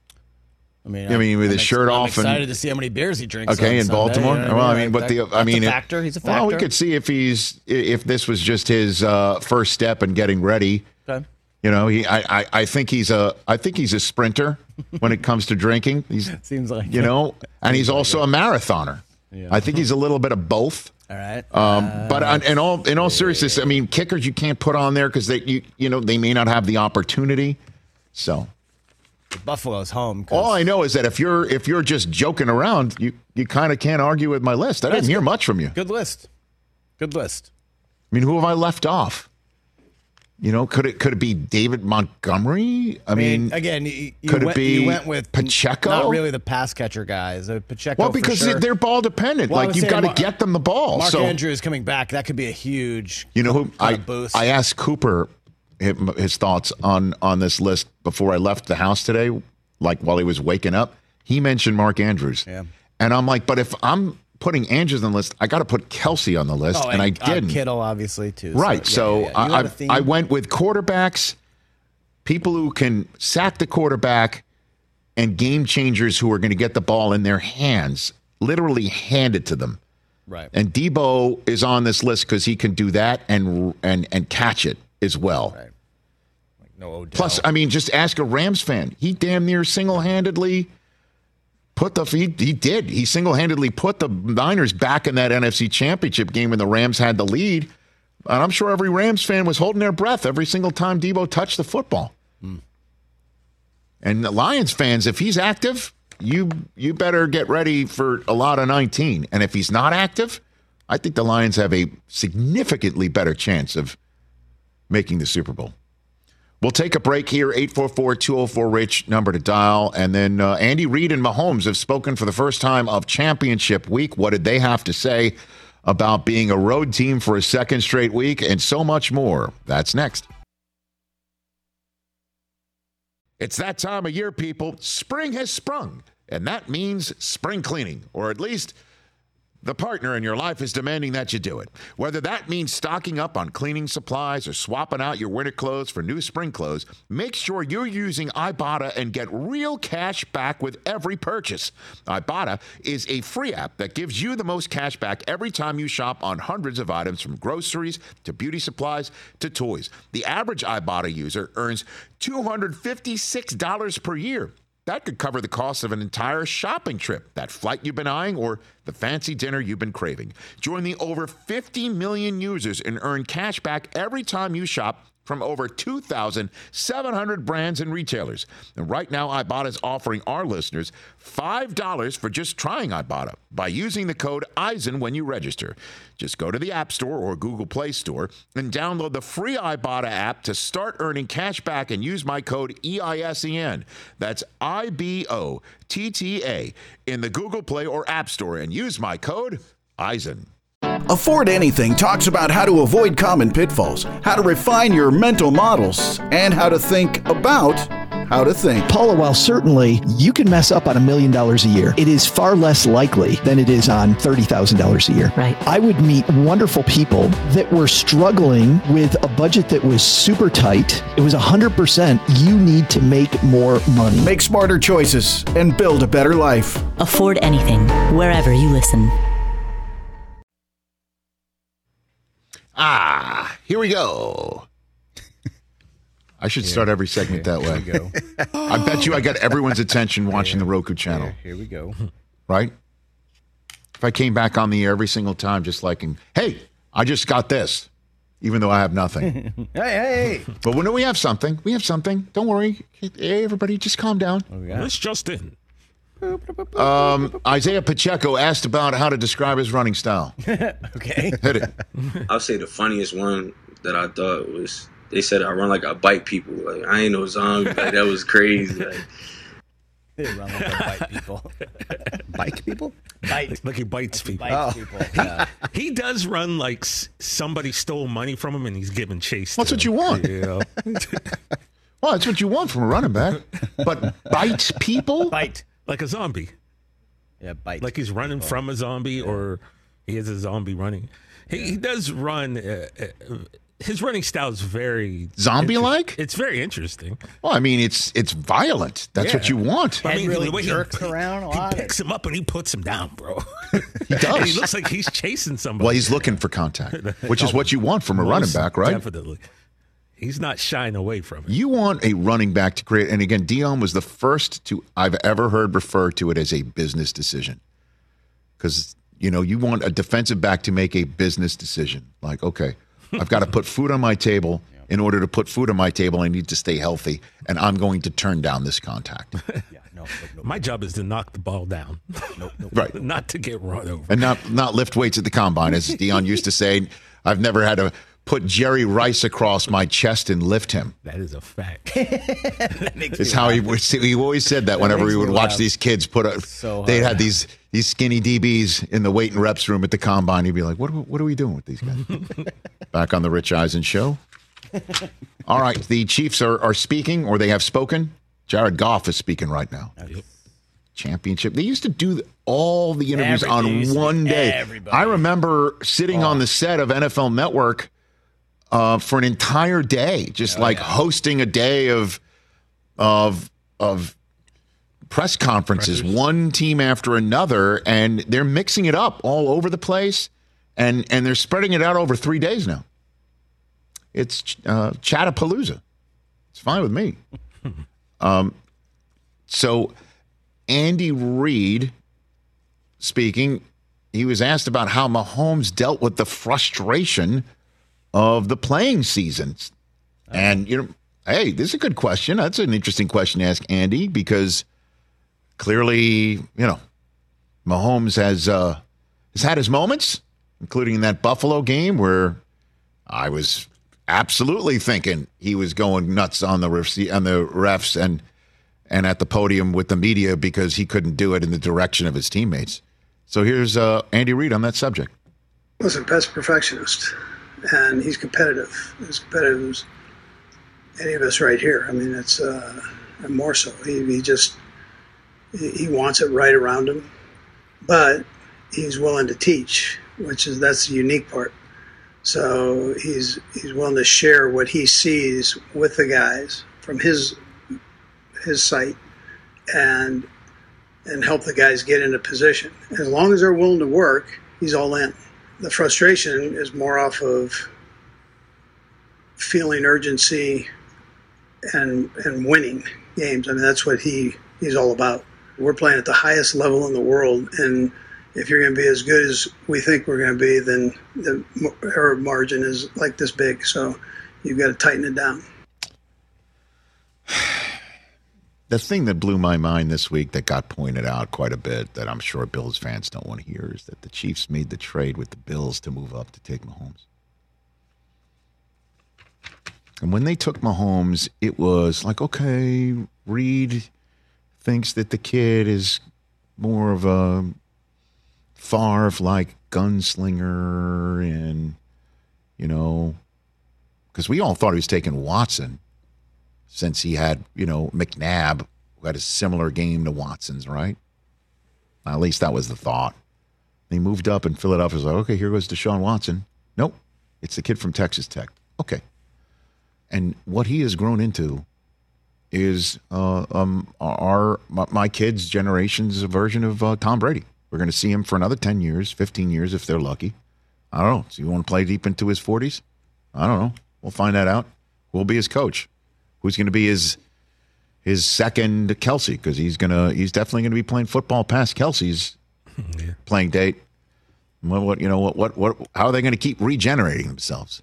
S4: I mean,
S2: I mean, with
S4: I'm
S2: his
S4: ex-
S2: shirt
S4: I'm
S2: off and-
S4: excited to see how many beers he drinks.
S2: Okay,
S4: on
S2: in
S4: Sunday,
S2: Baltimore.
S4: you know what
S2: Well, I
S4: Like,
S2: mean, but
S4: that-
S2: the I
S4: that's
S2: mean,
S4: a
S2: it-
S4: factor. He's a factor.
S2: Well, we could see if he's if this was just his uh, first step in getting ready.
S4: Okay.
S2: You know, he I, I I think he's a I think he's a sprinter when it comes to drinking. He's
S4: Seems like
S2: you know, and he's also a marathoner.
S4: Yeah.
S2: I think he's a little bit of both.
S4: All right.
S2: Um, but on, in all in all seriousness, I mean, kickers you can't put on there because they you you know they may not have the opportunity. So
S4: Buffalo's home. 'cause-
S2: all I know is that if you're if you're just joking around, you you kind of can't argue with my list. I didn't
S4: That's
S2: hear
S4: good.
S2: much from you.
S4: Good list. Good list.
S2: I mean, who have I left off? You know, could it could it be David Montgomery? I,
S4: I mean,
S2: mean,
S4: again, you, you
S2: could it
S4: went,
S2: be
S4: you went with
S2: Pacheco?
S4: Not really the pass catcher guys. Uh, Pacheco.
S2: well,
S4: for
S2: because
S4: sure.
S2: they're ball dependent.
S4: Well, I
S2: like
S4: was
S2: you've
S4: saying
S2: got to
S4: Mar-
S2: get them the ball.
S4: Mark
S2: so
S4: Andrews coming back. That could be a huge.
S2: you know who
S4: kind
S2: I
S4: of boost.
S2: I asked Cooper his, his thoughts on on this list before I left the house today. Like while he was waking up, he mentioned Mark Andrews.
S4: Yeah.
S2: And I'm like, but if I'm putting Andrews on the list, I got to put Kelsey on the list,
S4: Oh,
S2: and I
S4: uh,
S2: didn't.
S4: Kittle, obviously, too.
S2: Right. So,
S4: yeah, yeah, yeah. You had a
S2: I,
S4: theme?
S2: I I went with quarterbacks, people who can sack the quarterback, and game changers who are going to get the ball in their hands, literally hand it to them.
S4: Right.
S2: And Debo is on this list because he can do that and and and catch it as well.
S4: Right. Like no Odell.
S2: Plus, I mean, just ask a Rams fan. He damn near single-handedly put the he, he did. He single-handedly put the Niners back in that N F C Championship game when the Rams had the lead. And I'm sure every Rams fan was holding their breath every single time Debo touched the football.
S4: Mm.
S2: And the Lions fans, if he's active, you you better get ready for a lot of nineteen. And if he's not active, I think the Lions have a significantly better chance of making the Super Bowl. We'll take a break here, eight four four, two oh four, RICH, number to dial. And then uh, Andy Reid and Mahomes have spoken for the first time of championship week. What did they have to say about being a road team for a second straight week, and so much more? That's next. It's that time of year, people. Spring has sprung, and that means spring cleaning, or at least the partner in your life is demanding that you do it. Whether that means stocking up on cleaning supplies or swapping out your winter clothes for new spring clothes, make sure you're using Ibotta and get real cash back with every purchase. Ibotta is a free app that gives you the most cash back every time you shop on hundreds of items, from groceries to beauty supplies to toys. The average Ibotta user earns two hundred fifty-six dollars per year. That could cover the cost of an entire shopping trip, that flight you've been eyeing, or the fancy dinner you've been craving. Join the over fifty million users and earn cash back every time you shop from over two thousand seven hundred brands and retailers. And right now, Ibotta is offering our listeners five dollars for just trying Ibotta by using the code EISEN when you register. Just go to the App Store or Google Play Store and download the free Ibotta app to start earning cash back and use my code E I S E N. That's I B O T T A in the Google Play or App Store, and use my code EISEN.
S9: Afford Anything talks about how to avoid common pitfalls, how to refine your mental models, and how to think about how to think.
S10: Paula, while certainly you can mess up on a million dollars a year, it is far less likely than it is on thirty thousand dollars a year.
S11: Right.
S10: I would meet wonderful people that were struggling with a budget that was super tight. It was one hundred percent you need to make more money.
S9: Make smarter choices and build a better life.
S11: Afford Anything, wherever you listen.
S2: Ah, here we go. I should start every segment that way.
S4: Here we go.
S2: I bet you I got everyone's attention watching the Roku channel,
S4: Here we go.
S2: right? If I came back on the air every single time just like, hey, I just got this, even though I have nothing.
S4: Hey, hey, hey.
S2: But when we have something, we have something. Don't worry. Hey, everybody, just calm down.
S5: It's just in.
S2: Um, Isaiah Pacheco asked about how to describe his running style.
S4: Okay.
S2: Hit it.
S12: I'll say the funniest one that I thought was, they said I run like I bite people. Like, I ain't no zombie. Like, that was crazy. Like,
S4: They run like a bite people.
S5: Bike people?
S4: Bite.
S5: Like he bites people.
S4: Bite people. Yeah.
S5: He does run like s- somebody stole money from him and he's giving chase.
S2: That's
S5: to
S2: what
S5: him.
S2: you want.
S5: Yeah.
S2: Well, that's what you want from a running back. But bites people?
S4: Bite.
S5: Like a zombie.
S4: Yeah, bite.
S5: Like he's running from a zombie or he is a zombie running. He, he does run. Uh, uh, his running style is very
S2: zombie-like.
S5: Inter- it's very interesting.
S2: Well, I mean, it's it's violent. That's
S5: yeah.
S2: what you want.
S4: Head
S5: I mean,
S4: really
S5: the way
S4: jerks
S5: he,
S4: around a
S5: he
S4: lot.
S5: picks him up and he puts him down, bro.
S2: He does.
S5: And he looks like he's chasing somebody.
S2: Well, he's looking for contact, which is what you want from a running back, right?
S5: Definitely. He's not shying away from it.
S2: You want a running back to create, and again, Dion was the first to I've ever heard refer to it as a business decision. Because, you know, you want a defensive back to make a business decision. Like, okay, I've got to put food on my table. In order to put food on my table, I need to stay healthy, and I'm going to turn down this contact.
S4: Yeah, no, no, no,
S5: My job is to knock the ball down.
S4: no, no.
S2: Right.
S5: Not to get run over.
S2: And not, not lift weights at the combine. As Dion used to say, I've never had to put Jerry Rice across my chest and lift him.
S5: That is a fact.
S2: It's how he would. He always said that whenever he would watch
S4: laugh.
S2: these kids put a.
S4: So
S2: they'd
S4: hard.
S2: have these these skinny D Bs in the weight and reps room at the combine. He'd be like, "What? Are we, what are we doing with these guys?" Back on the Rich Eisen show. All right, the Chiefs are are speaking, or they have spoken. Jared Goff is speaking right now.
S5: Yep.
S2: Championship. They used to do all the interviews
S4: Everything used
S2: on
S4: to
S2: one
S4: be
S2: day.
S4: everybody.
S2: I remember sitting on the set of N F L Network uh, for an entire day, just
S4: Oh,
S2: like
S4: yeah.
S2: hosting a day of of of press conferences,
S5: Pressers.
S2: one team after another, and they're mixing it up all over the place, and and they're spreading it out over three days now. It's uh, Chattapalooza. It's fine with me. um, so Andy Reid speaking, he was asked about how Mahomes dealt with the frustration of the playing seasons. And, you know, hey, this is a good question. That's an interesting question to ask Andy because clearly, you know, Mahomes has uh, has had his moments, including in that Buffalo game where I was absolutely thinking he was going nuts on the refs, on the refs and and at the podium with the media because he couldn't do it in the direction of his teammates. So here's uh, Andy Reid on that subject.
S13: Listen, Pat's a perfectionist, and he's competitive. As competitive as any of us right here. I mean, it's uh, and more so. He, he just he, he wants it right around him, but he's willing to teach, which is that's the unique part. So he's he's willing to share what he sees with the guys from his his sight, and and help the guys get into position. As long as they're willing to work, he's all in. The frustration is more off of feeling urgency and and winning games. I mean, that's what he, he's all about. We're playing at the highest level in the world, and if you're going to be as good as we think we're going to be, then the error margin is like this big. So you've got to tighten it down.
S2: The thing that blew my mind this week that got pointed out quite a bit that I'm sure Bills fans don't want to hear is that the Chiefs made the trade with the Bills to move up to take Mahomes. And when they took Mahomes, it was like, okay, Reid thinks that the kid is more of a Favre-like gunslinger and, you know, because we all thought he was taking Watson since he had, you know, McNabb, who had a similar game to Watson's, right? At least that was the thought. They moved up and Philadelphia was like, okay, here goes Deshaun Watson. Nope, it's the kid from Texas Tech. Okay. And what he has grown into is uh, um, our my, my kids' generation's version of uh, Tom Brady. We're going to see him for another ten years, fifteen years if they're lucky. I don't know. So you want to play deep into his forties? I don't know. We'll find that out. Who'll be his coach? Who's going to be his his second Kelsey? Because he's gonna he's definitely going to be playing football past Kelsey's yeah. playing date. What, what you know what what what? How are they going to keep regenerating themselves?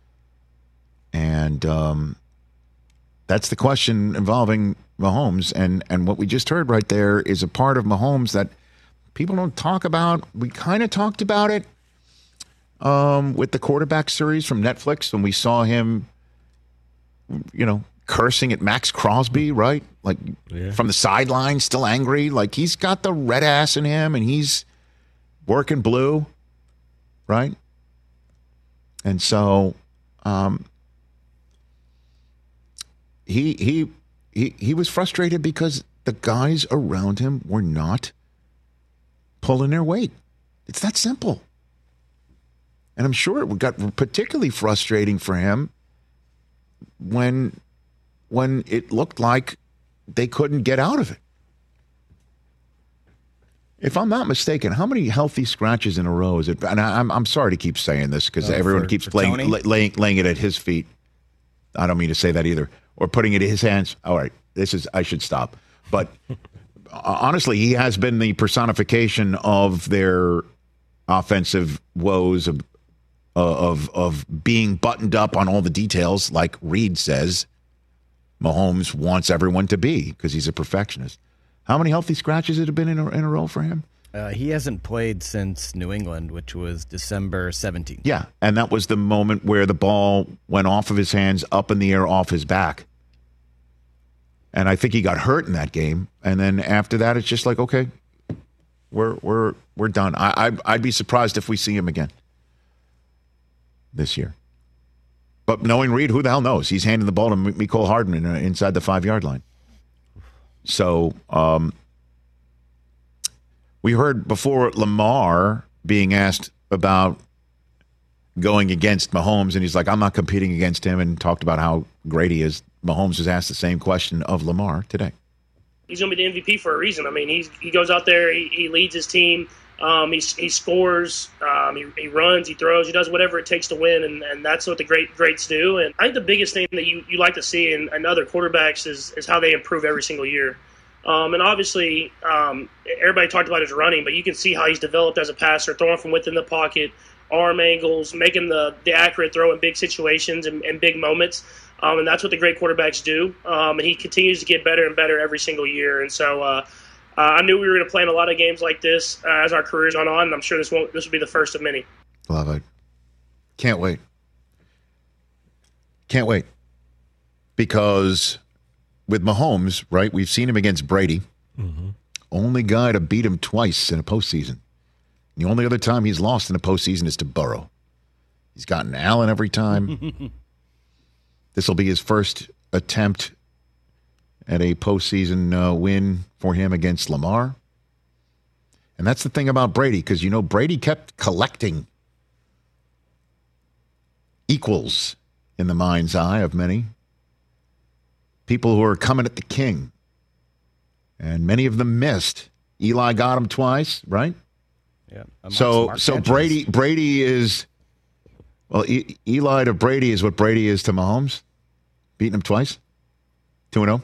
S2: And um, that's the question involving Mahomes. And and what we just heard right there is a part of Mahomes that people don't talk about. We kind of talked about it um, with the quarterback series from Netflix when we saw him, you know, cursing at Max Crosby, right? Like yeah. from the sideline, still angry. Like he's got the red ass in him and he's working blue, right? And so um, he he he he was frustrated because the guys around him were not pulling their weight. It's that simple. And I'm sure it got particularly frustrating for him when when it looked like they couldn't get out of it. If I'm not mistaken, how many healthy scratches in a row is it? And I, I'm I'm sorry to keep saying this because
S4: uh,
S2: everyone
S4: for,
S2: keeps
S4: for
S2: laying,
S4: Tony?
S2: laying laying it at his feet. I don't mean to say that either, or putting it in his hands. All right, this is I should stop. But honestly, he has been the personification of their offensive woes of of of being buttoned up on all the details, like Reed says Mahomes wants everyone to be because he's a perfectionist. How many healthy scratches had it been in a, in a row for him?
S4: Uh, he hasn't played since New England, which was December seventeenth.
S2: Yeah, and that was the moment where the ball went off of his hands, up in the air, off his back. And I think he got hurt in that game. And then after that, it's just like, okay, we're we're we're done. I, I I'd be surprised if we see him again this year. But knowing Reed, who the hell knows? He's handing the ball to Mecole Hardman inside the five-yard line. So um, we heard before Lamar being asked about going against Mahomes, and he's like, I'm not competing against him, and talked about how great he is. Mahomes was asked the same question of Lamar today.
S14: He's going to be the M V P for a reason. I mean, he's, he goes out there, he, he leads his team, um, he, he scores, um, he, he runs, he throws, he does whatever it takes to win, and, and that's what the great greats do. And I think the biggest thing that you, you like to see in, in other quarterbacks is, is how they improve every single year. Um, and obviously, um, everybody talked about his running, but you can see how he's developed as a passer, throwing from within the pocket, arm angles, making the, the accurate throw in big situations and, and big moments. Um, and that's what the great quarterbacks do. Um, and he continues to get better and better every single year. And so uh, uh, I knew we were going to play in a lot of games like this uh, as our careers went on, and I'm sure this won't, this will be the first of many.
S2: Love it. Can't wait. Can't wait. Because with Mahomes, right, we've seen him against Brady.
S5: Mm-hmm.
S2: Only guy to beat him twice in a postseason. The only other time he's lost in a postseason is to Burrow. He's gotten Allen every time. This will be his first attempt at a postseason uh, win for him against Lamar. And that's the thing about Brady, because, you know, Brady kept collecting equals in the mind's eye of many people who are coming at the king. And many of them missed. Eli got him twice, right?
S4: Yeah.
S2: So so Brady Brady is, well, e- Eli to Brady is what Brady is to Mahomes, beating him twice, two and oh.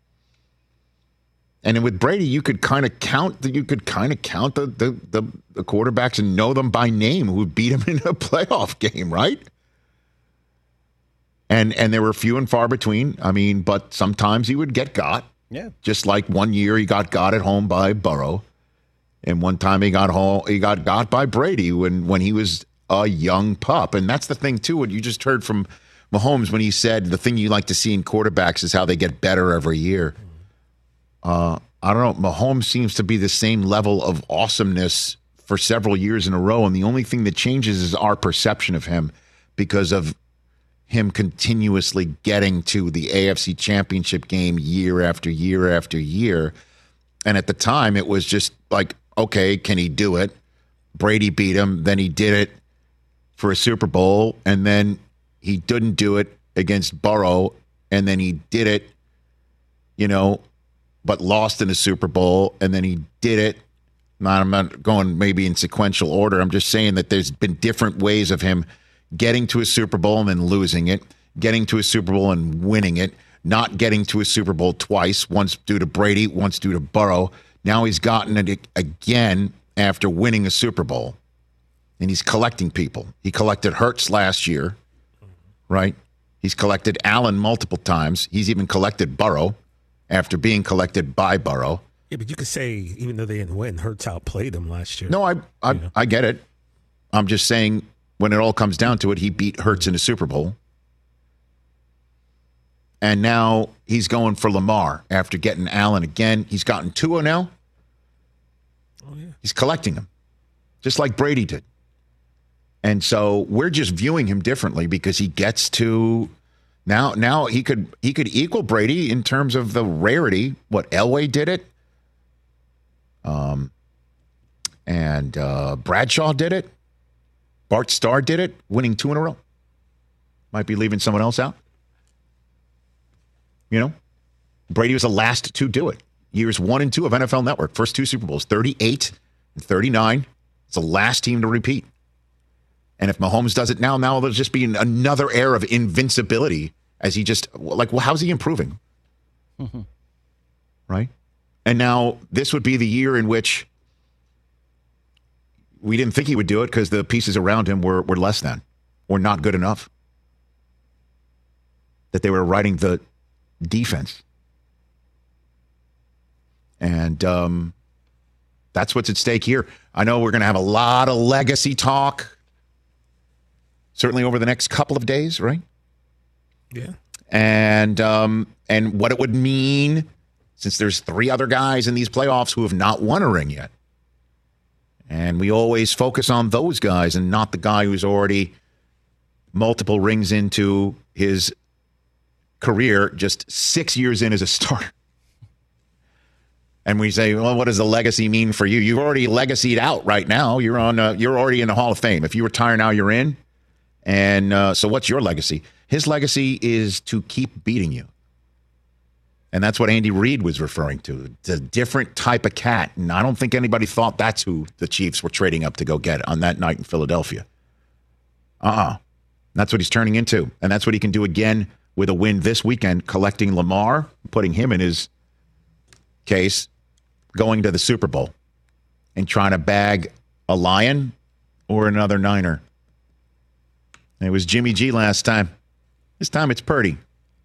S2: And then with Brady, you could kind of count the, you could kind of count the, the the the quarterbacks and know them by name who beat him in a playoff game, right? And and there were few and far between. I mean, but sometimes he would get got.
S4: Yeah.
S2: Just like one year he got got at home by Burrow. And one time he got home, he got got by Brady when, when he was a young pup. And that's the thing, too, what you just heard from Mahomes when he said the thing you like to see in quarterbacks is how they get better every year. Uh, I don't know. Mahomes seems to be the same level of awesomeness for several years in a row. And the only thing that changes is our perception of him because of him continuously getting to the A F C Championship game year after year after year. And at the time, it was just like, okay, can he do it? Brady beat him. Then he did it for a Super Bowl. And then he didn't do it against Burrow. And then he did it, you know, but lost in a Super Bowl. And then he did it. Not, I'm not going maybe in sequential order. I'm just saying that there's been different ways of him getting to a Super Bowl and then losing it, getting to a Super Bowl and winning it, not getting to a Super Bowl twice, once due to Brady, once due to Burrow. Now he's gotten it again after winning a Super Bowl, and he's collecting people. He collected Hurts last year, right? He's collected Allen multiple times. He's even collected Burrow after being collected by Burrow.
S5: Yeah, but you could say, even though they didn't win, Hurts outplayed him last year.
S2: No, I I,
S5: you know?
S2: I get it. I'm just saying when it all comes down to it, he beat Hurts in a Super Bowl. And now he's going for Lamar after getting Allen again. He's gotten Tua now.
S5: Oh, yeah.
S2: He's collecting them, just like Brady did. And so we're just viewing him differently because he gets to Now, now he could he could equal Brady in terms of the rarity. What, Elway did it, um, and uh, Bradshaw did it. Bart Starr did it, winning two in a row. Might be leaving someone else out. You know, Brady was the last to do it. Years one and two of N F L Network, first two Super Bowls, thirty-eight and thirty-nine. It's the last team to repeat. And if Mahomes does it now, now there'll just be another era of invincibility as he just, like, well, how's he improving? Mm-hmm. Right? And now this would be the year in which we didn't think he would do it because the pieces around him were, were less than or not good enough. That they were writing the defense. And um, that's what's at stake here. I know we're going to have a lot of legacy talk. Certainly over the next couple of days, right?
S5: Yeah.
S2: And um, and what it would mean, since there's three other guys in these playoffs who have not won a ring yet. And we always focus on those guys and not the guy who's already multiple rings into his career, just six years in as a starter. And we say, well, what does the legacy mean for you? You've already legacied out right now. You're on. Uh, you're already in the Hall of Fame. If you retire now, you're in. And uh, so what's your legacy? His legacy is to keep beating you. And that's what Andy Reid was referring to. It's a different type of cat. And I don't think anybody thought that's who the Chiefs were trading up to go get on that night in Philadelphia. Uh-uh. That's what he's turning into. And that's what he can do again with a win this weekend, collecting Lamar, putting him in his case, going to the Super Bowl and trying to bag a Lion or another Niner. It was Jimmy G last time. This time it's Purdy.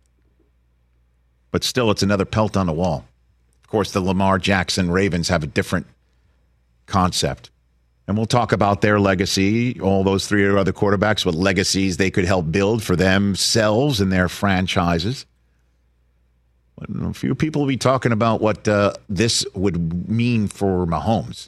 S2: But still, it's another pelt on the wall. Of course, the Lamar Jackson Ravens have a different concept. And we'll talk about their legacy, all those three other quarterbacks, what legacies they could help build for themselves and their franchises. A few people will be talking about what uh, this would mean for Mahomes.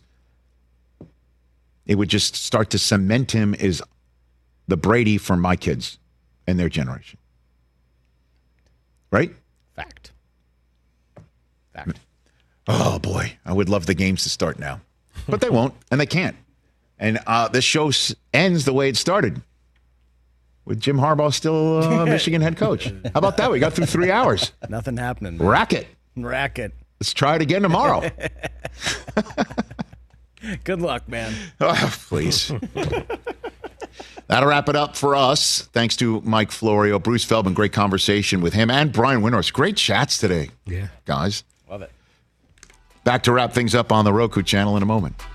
S2: It would just start to cement him as the Brady for my kids and their generation. Right?
S4: Fact. Fact.
S2: Oh, boy. I would love the games to start now. But they won't, and they can't. And uh, this show ends the way it started, with Jim Harbaugh still uh, Michigan head coach. How about that? We got through three hours.
S4: Nothing happening. Man.
S2: Racket.
S4: Racket.
S2: Let's try it again tomorrow.
S4: Good luck, man.
S2: Oh, please. That'll wrap it up for us. Thanks to Mike Florio, Bruce Feldman. Great conversation with him and Brian Windhorst. Great chats today.
S5: Yeah.
S2: Guys.
S4: Love it.
S2: Back to wrap things up on the Roku channel in a moment.